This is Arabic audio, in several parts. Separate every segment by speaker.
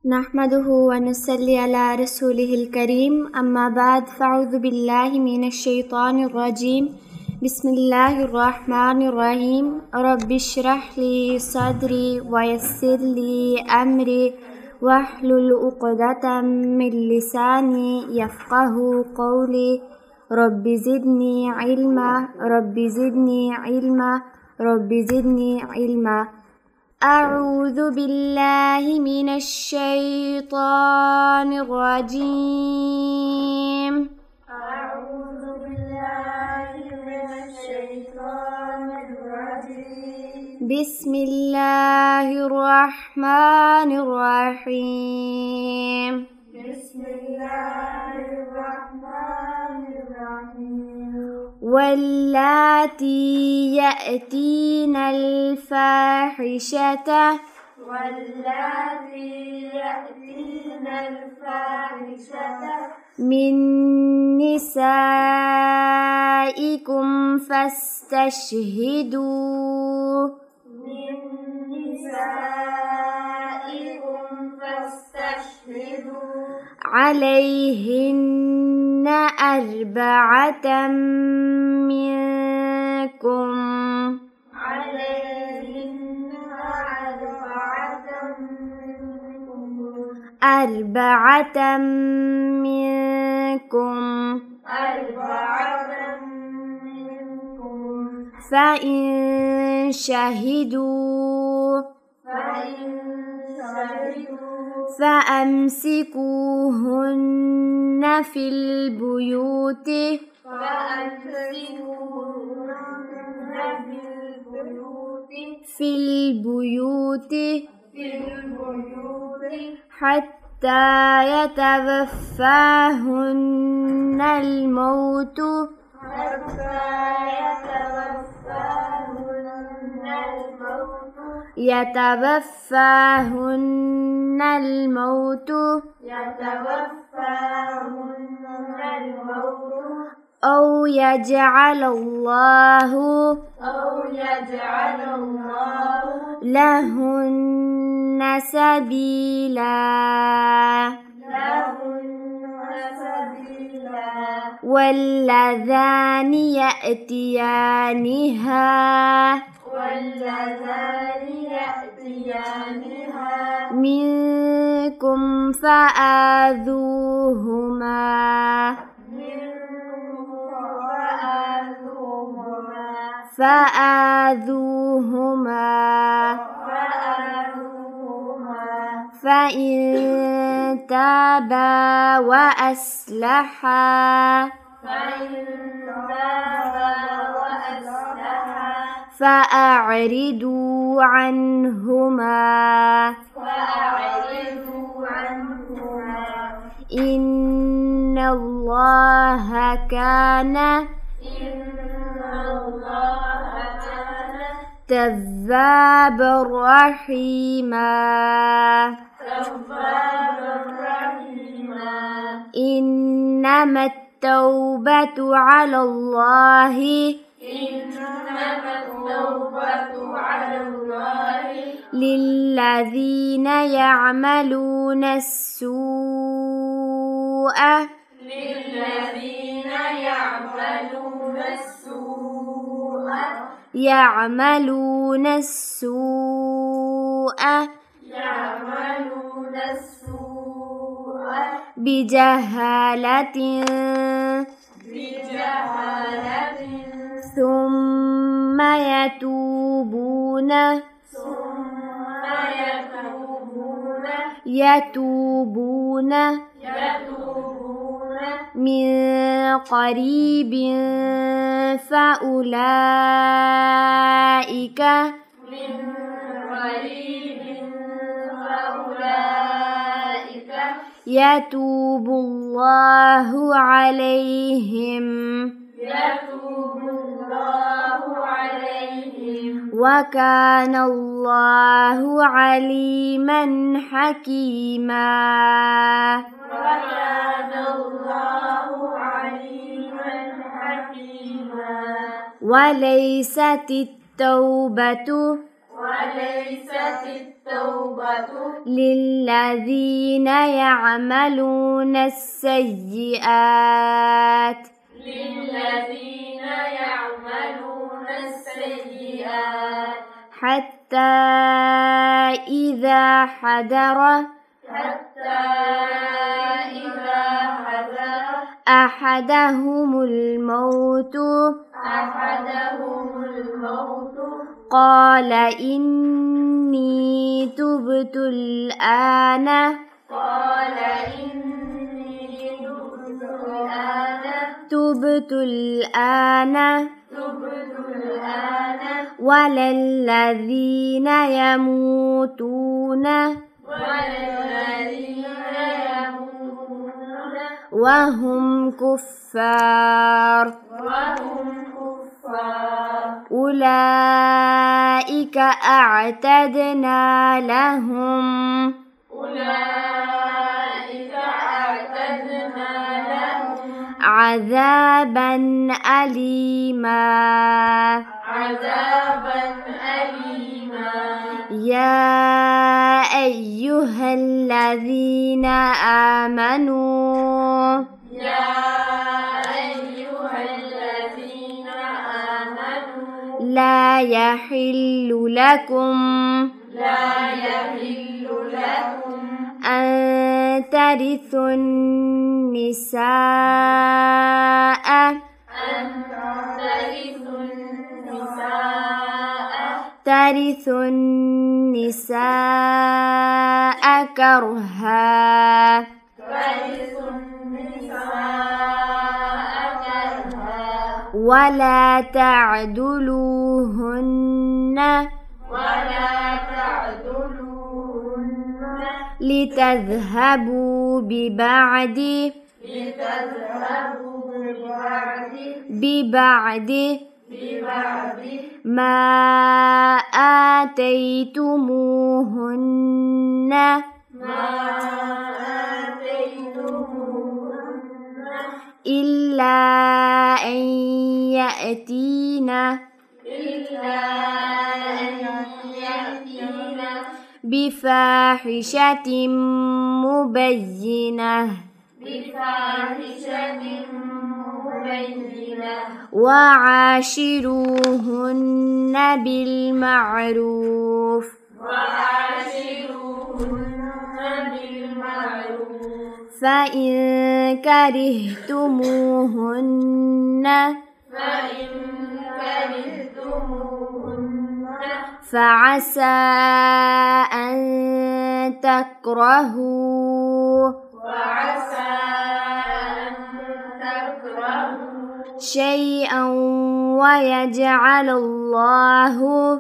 Speaker 1: नहमदुहु व नुसल्ली अला रसूलिहिल करीम अम्मा बाद फ़अऊज़ु बिल्लाहि मिनश शैतानिर रजीम बिस्मिल्लाहिर रहमानिर रहीम रब्बिश्रह ली सदरी व यस्सिर ली अमरी वहलुल उक़दतम मिन लिसानी यफ़क़हू क़ौली रब्बि ज़िदनी इल्मा अऊज़ु बिल्लाहि मिनश शैतानिर रजीम बिस्मिल्लाहिर रहमानिर रहीम वल्लाती यअतीनल फ़ाहिशता मिन निसाइकुम फ़स्तशहिदू अलैहिन्न अर्बअतम मिनकुम फ़इन शहिदू फ़अम्सिकूहुन्न फ़िल बुयूति हत्ता यतवफ़्फ़ाहुन्नल मौत औ यजअलल्लाहु लहुन्ना सबीला वल्लज़ानि यअतियानिहा मिनकुम फ़आज़ूहुमा फ़इन ताबा व अस्लहा फ़अअरिदू अन्हुमा इन्नल्लाहा काना तव्वाबर रहीमा इन्नमत तौबतु अलल्लाहि लिल्लज़ीना यअमलूना السوء بجهالة ثم يتوبون من قريب فأولئك يتوب الله عليهم وكان الله عليما حكيما وليست التوبة للذين يعملون السيئات حتى إذا حضر أحدهم الموت قال إني تبت الآن ولا الذين يموتون وهم كفار أولئك أعتدنا لهم عذابا أليما يا أيها الذين آمنوا لا يحل لكم أن ترثوا النساء كرها ولا تعدلوهن لتذهبوا ببعض ما آتيتموهن إلا أن يأتين بفاحشة مبينة وعاشروهن بالمعروف فإن كرهتموهن فعسى أن تكرهوا شيئا ويجعل الله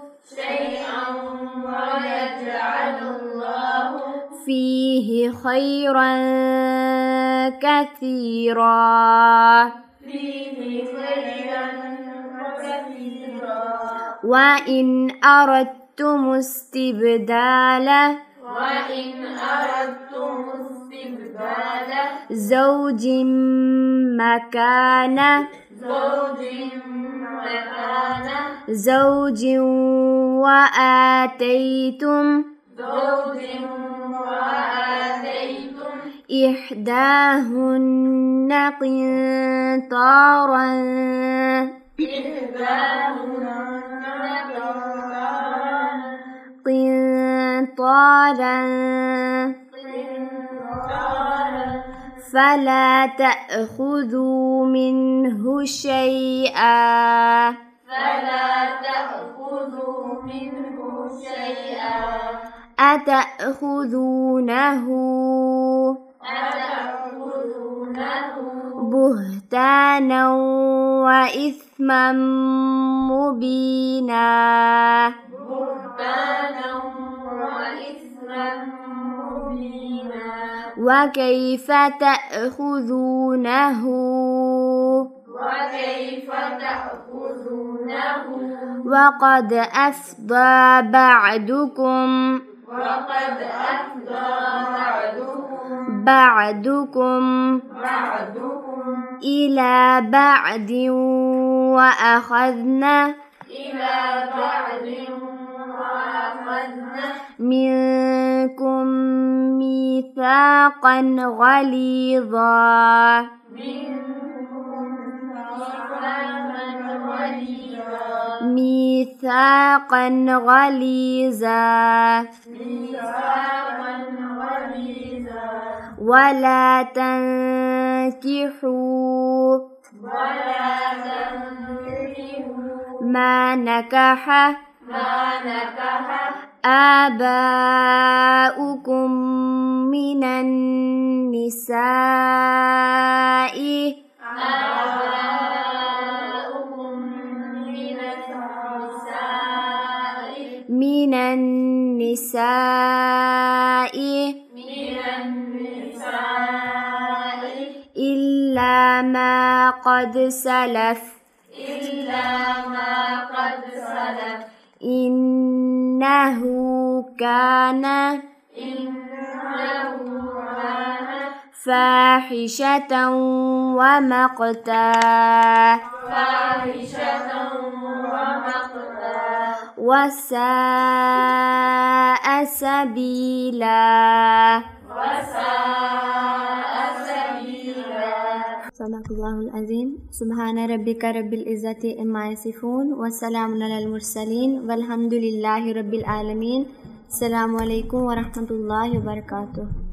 Speaker 1: فيه خيرا كثيرا وإن أردتم استبدال زوج مكان زوج وآتيتم إحداهن قنطارا فلا تأخذوا منه شيئا أتأخذونه بهتانا وإثما مبينا وكيف تأخذونه وقد أفضى بعضكم إلى بعد وأخذنا منكم ميثاقا غليظا ميثاقا غليظا ولا تنكحوا ما نكح آباؤكم من النساء إلا ما قد سلف إنه كان فاحشة ومقتا وساء سبيلا. صدق الله العظيم. سبحان ربك رب العزة عما يصفون وسلام على المرسلين والحمد لله رب العالمين. السلام عليكم ورحمة الله وبركاته.